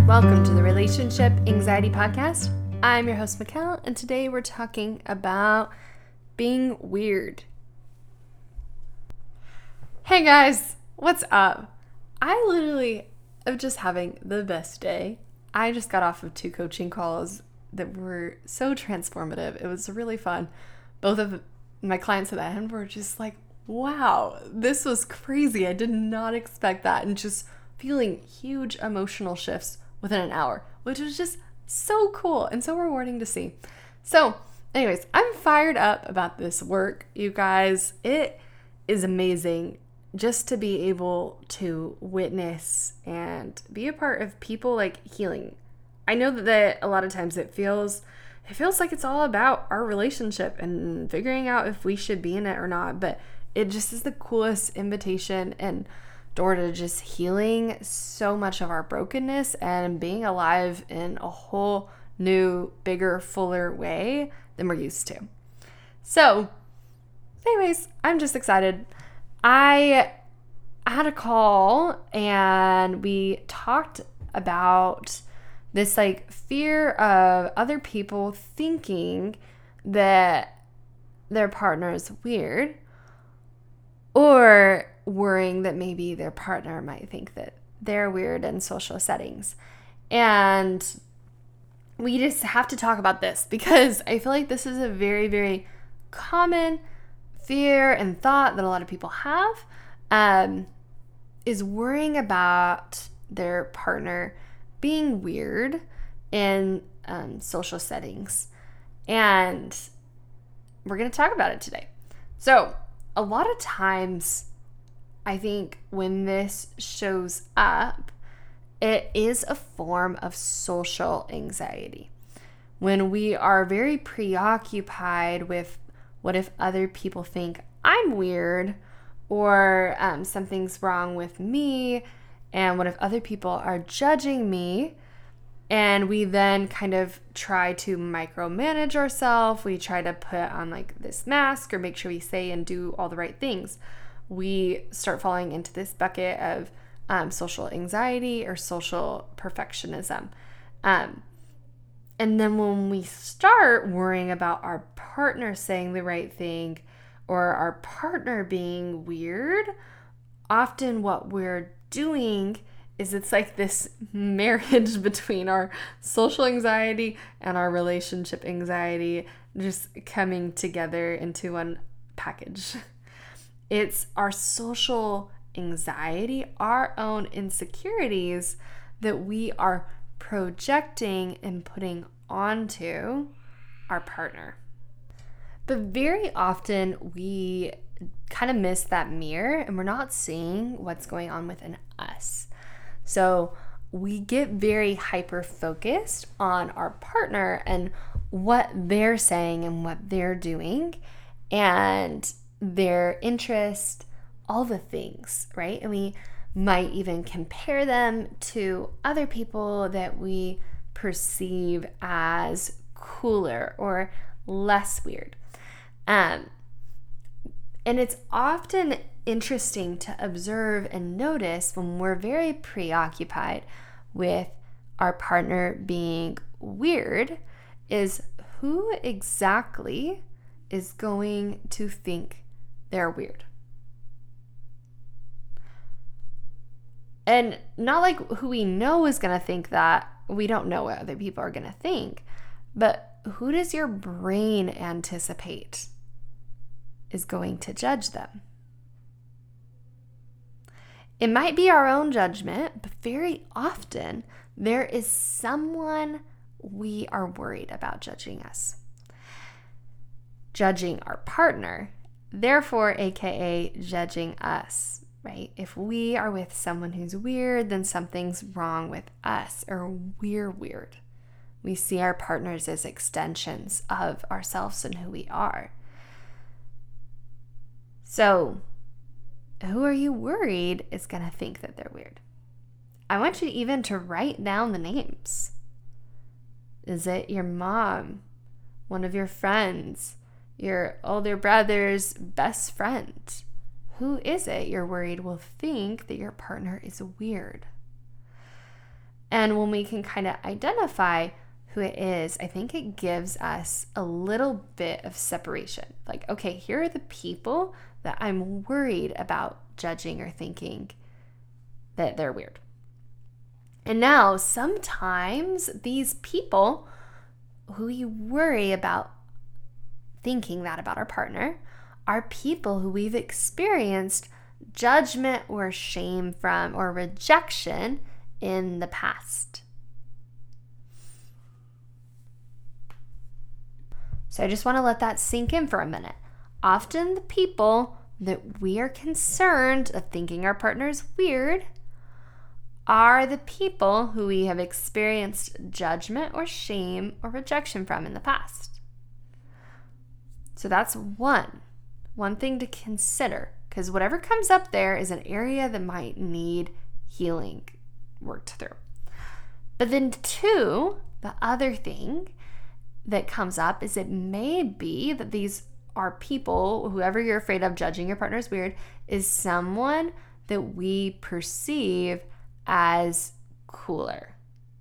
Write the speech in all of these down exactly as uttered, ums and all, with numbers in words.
Welcome to the Relationship Anxiety Podcast. I'm your host, Mikkel, and today we're talking about being weird. Hey guys, what's up? I literally am just having the best day. I just got off of two coaching calls that were so transformative. It was really fun. Both of my clients at the end were just like, wow, this was crazy. I did not expect that. And just feeling huge emotional shifts within an hour, which was just so cool and so rewarding to see. So anyways, I'm fired up about this work, you guys. It is amazing just to be able to witness and be a part of people like healing. I know that a lot of times it feels it feels like it's all about our relationship and figuring out if we should be in it or not, but it just is the coolest invitation and door to just healing so much of our brokenness and being alive in a whole new, bigger, fuller way than we're used to. So, anyways, I'm just excited. I had a call and we talked about this like fear of other people thinking that their partner is weird, or worrying that maybe their partner might think that they're weird in social settings. And we just have to talk about this because I feel like this is a very, very common fear and thought that a lot of people have, um, is worrying about their partner being weird in um, social settings. And we're going to talk about it today. So a lot of times, I think when this shows up, it is a form of social anxiety. When we are very preoccupied with what if other people think I'm weird, or um, something's wrong with me, and what if other people are judging me, and we then kind of try to micromanage ourselves. We try to put on like this mask or make sure we say and do all the right things. We start falling into this bucket of um, social anxiety or social perfectionism. Um, and then when we start worrying about our partner saying the right thing or our partner being weird, often what we're doing is it's like this marriage between our social anxiety and our relationship anxiety just coming together into one package. It's our social anxiety, our own insecurities that we are projecting and putting onto our partner. But very often we kind of miss that mirror and we're not seeing what's going on within us. So we get very hyper-focused on our partner and what they're saying and what they're doing and their interest, all the things, right? And we might even compare them to other people that we perceive as cooler or less weird. Um, and it's often interesting to observe and notice when we're very preoccupied with our partner being weird is who exactly is going to think they're weird. And not like who we know is going to think that. We don't know what other people are going to think. But who does your brain anticipate is going to judge them? It might be our own judgment, but very often there is someone we are worried about judging us. Judging our partner, therefore, aka judging us, right? If we are with someone who's weird, then something's wrong with us, or we're weird. We see our partners as extensions of ourselves and who we are. So, who are you worried is going to think that they're weird? I want you even to write down the names. Is it your mom, one of your friends, your older brother's best friend? Who is it you're worried will think that your partner is weird? And when we can kind of identify who it is, I think it gives us a little bit of separation. Like, okay, here are the people that I'm worried about judging or thinking that they're weird. And now sometimes these people who we worry about thinking that about our partner are people who we've experienced judgment or shame from or rejection in the past. So I just want to let that sink in for a minute. Often the people that we are concerned of thinking our partner is weird are the people who we have experienced judgment or shame or rejection from in the past. So that's one, one thing to consider, because whatever comes up there is an area that might need healing worked through. But then two, the other thing that comes up is it may be that these are people, whoever you're afraid of judging your partner is weird, is someone that we perceive as cooler.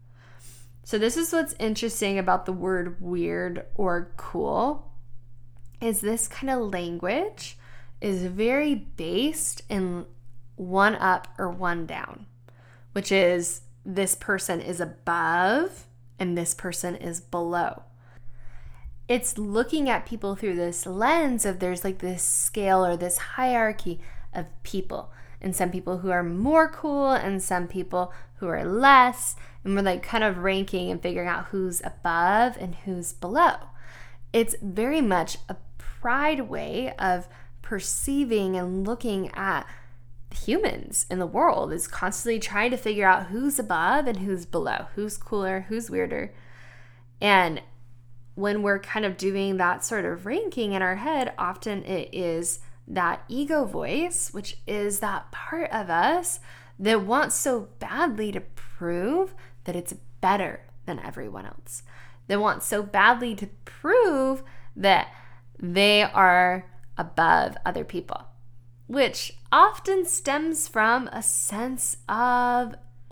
So this is what's interesting about the word weird or cool, is this kind of language is very based in one up or one down, which is this person is above and this person is below. It's looking at people through this lens of there's like this scale or this hierarchy of people, and some people who are more cool and some people who are less, and we're like kind of ranking and figuring out who's above and who's below. It's very much a pride way of perceiving and looking at humans in the world, is constantly trying to figure out who's above and who's below, who's cooler, who's weirder. And when we're kind of doing that sort of ranking in our head, often it is that ego voice, which is that part of us that wants so badly to prove that it's better than everyone else. They want so badly to prove that they are above other people, which often stems from a sense of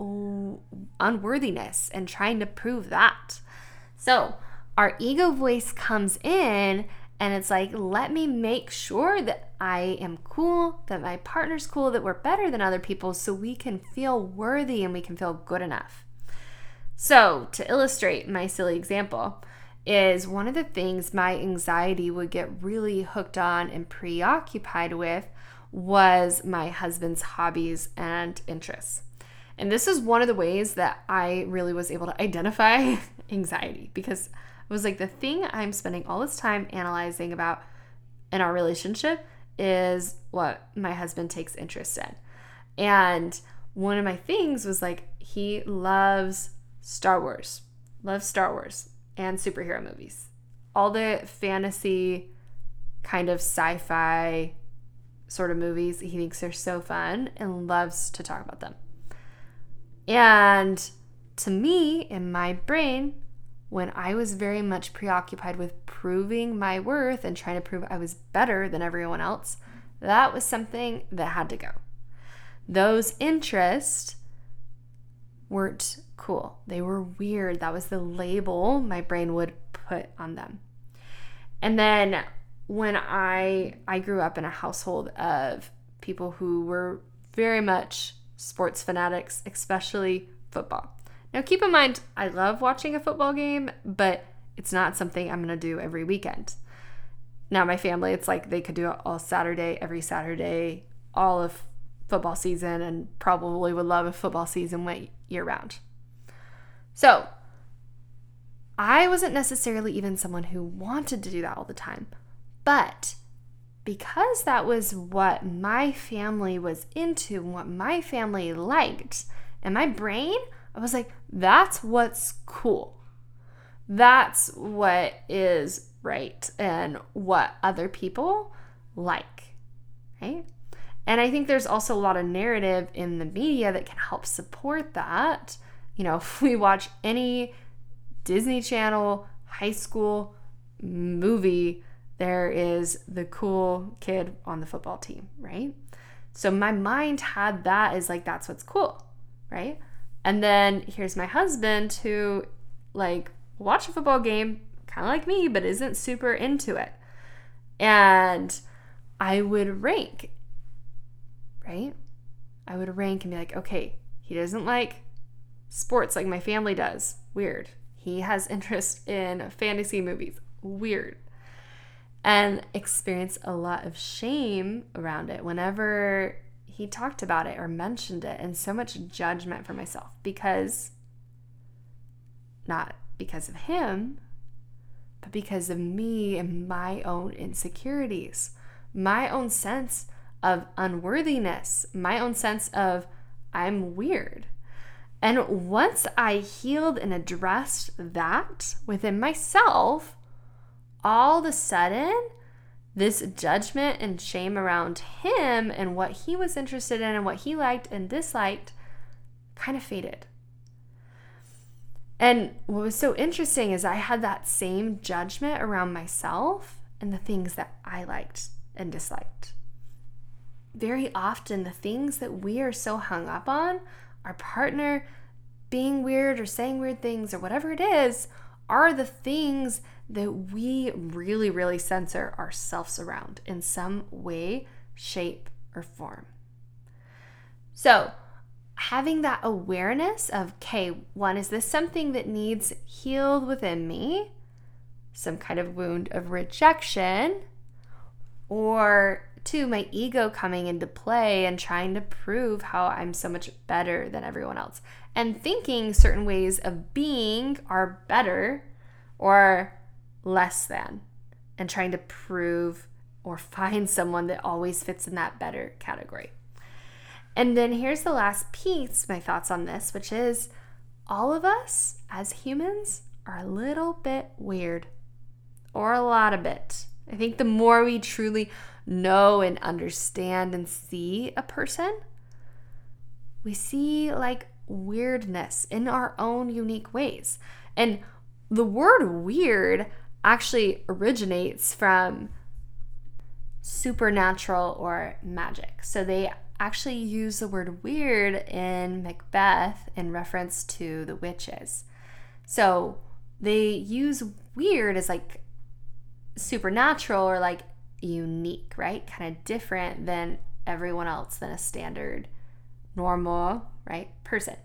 unworthiness and trying to prove that. So our ego voice comes in and it's like, let me make sure that I am cool, that my partner's cool, that we're better than other people so we can feel worthy and we can feel good enough. So to illustrate my silly example is one of the things my anxiety would get really hooked on and preoccupied with was my husband's hobbies and interests. And this is one of the ways that I really was able to identify anxiety, because it was like the thing I'm spending all this time analyzing about in our relationship is what my husband takes interest in. And one of my things was like, he loves Star Wars, loves Star Wars and superhero movies. All the fantasy kind of sci-fi sort of movies, he thinks they're so fun and loves to talk about them. And to me, in my brain, when I was very much preoccupied with proving my worth and trying to prove I was better than everyone else, that was something that had to go. Those interests weren't cool. They were weird. That was the label my brain would put on them. And then when I I grew up in a household of people who were very much sports fanatics, especially football. Now, keep in mind, I love watching a football game, but it's not something I'm going to do every weekend. Now, my family, it's like they could do it all Saturday, every Saturday, all of football season, and probably would love if football season went year-round. So, I wasn't necessarily even someone who wanted to do that all the time, but because that was what my family was into, what my family liked, and my brain, I was like, that's what's cool. That's what is right and what other people like, right? And I think there's also a lot of narrative in the media that can help support that. You know, if we watch any Disney Channel high school movie, there is the cool kid on the football team, right? So my mind had that as like, that's what's cool, right? And then here's my husband who, like, watch a football game, kind of like me, but isn't super into it. And I would rank, right? I would rank and be like, okay, he doesn't like sports like my family does. Weird. He has interest in fantasy movies. Weird. And experience a lot of shame around it whenever he talked about it or mentioned it, and so much judgment for myself because, not because of him, but because of me and my own insecurities, my own sense of unworthiness, my own sense of I'm weird. And once I healed and addressed that within myself, all of a sudden, this judgment and shame around him and what he was interested in and what he liked and disliked kind of faded. And what was so interesting is I had that same judgment around myself and the things that I liked and disliked. Very often, the things that we are so hung up on, our partner being weird or saying weird things or whatever it is, are the things that we really, really censor ourselves around in some way, shape, or form. So, having that awareness of, okay, one, is this something that needs healed within me? Some kind of wound of rejection? Or two, my ego coming into play and trying to prove how I'm so much better than everyone else. And thinking certain ways of being are better or less than. And trying to prove or find someone that always fits in that better category. And then here's the last piece, my thoughts on this, which is all of us as humans are a little bit weird, or a lot of it. I think the more we truly know and understand and see a person, we see like weirdness in our own unique ways. And the word weird actually originates from supernatural or magic. So they actually use the word weird in Macbeth in reference to the witches. So they use weird as like supernatural or like unique, right? Kind of different than everyone else, than a standard, normal, right, person.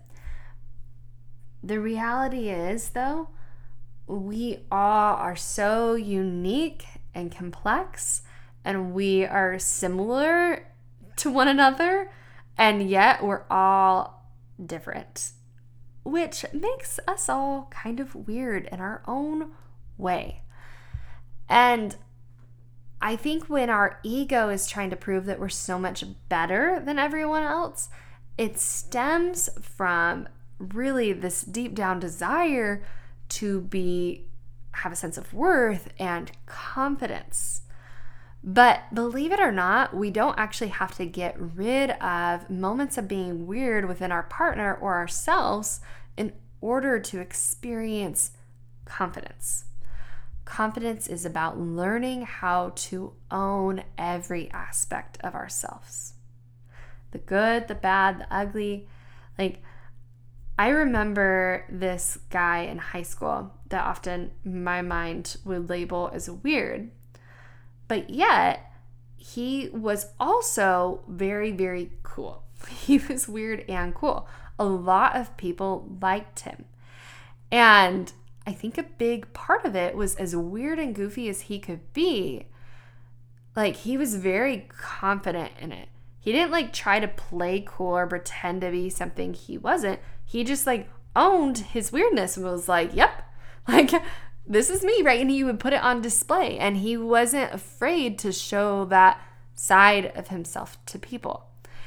The reality is, though, we all are so unique and complex, and we are similar to one another, and yet we're all different, which makes us all kind of weird in our own way. And I think when our ego is trying to prove that we're so much better than everyone else, it stems from really this deep down desire to be have a sense of worth and confidence. But believe it or not, we don't actually have to get rid of moments of being weird within our partner or ourselves in order to experience confidence. Confidence is about learning how to own every aspect of ourselves. The good, the bad, the ugly. Like, I remember this guy in high school that often my mind would label as weird. But yet, he was also very, very cool. He was weird and cool. A lot of people liked him. And I think a big part of it was, as weird and goofy as he could be, like, he was very confident in it. He didn't like try to play cool or pretend to be something he wasn't. He just like owned his weirdness and was like, yep, like this is me, right? And he would put it on display, and he wasn't afraid to show that side of himself to people.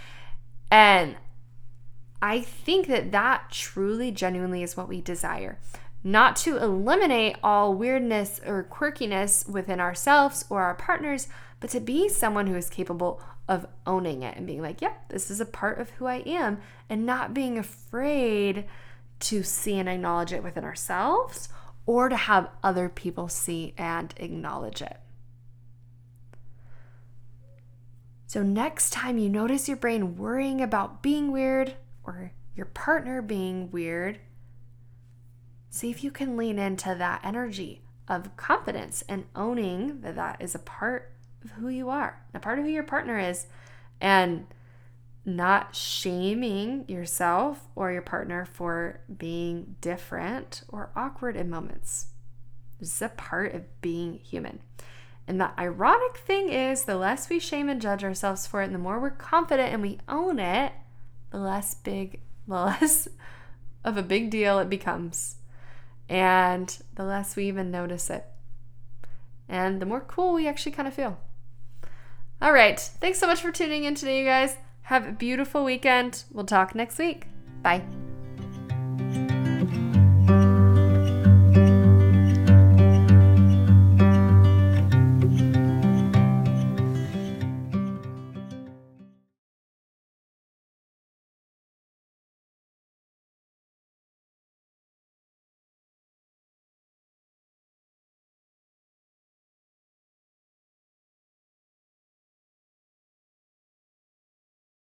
And I think that that truly, genuinely is what we desire. Not to eliminate all weirdness or quirkiness within ourselves or our partners, but to be someone who is capable of owning it and being like, yep, this is a part of who I am, and not being afraid to see and acknowledge it within ourselves or to have other people see and acknowledge it. So next time you notice your brain worrying about being weird or your partner being weird, see if you can lean into that energy of confidence and owning that that is a part of who you are, a part of who your partner is, and not shaming yourself or your partner for being different or awkward in moments. This is a part of being human. And the ironic thing is, the less we shame and judge ourselves for it, and the more we're confident and we own it, the less big, the less of a big deal it becomes. And the less we even notice it. And the more cool we actually kind of feel. All right. Thanks so much for tuning in today, you guys. Have a beautiful weekend. We'll talk next week. Bye.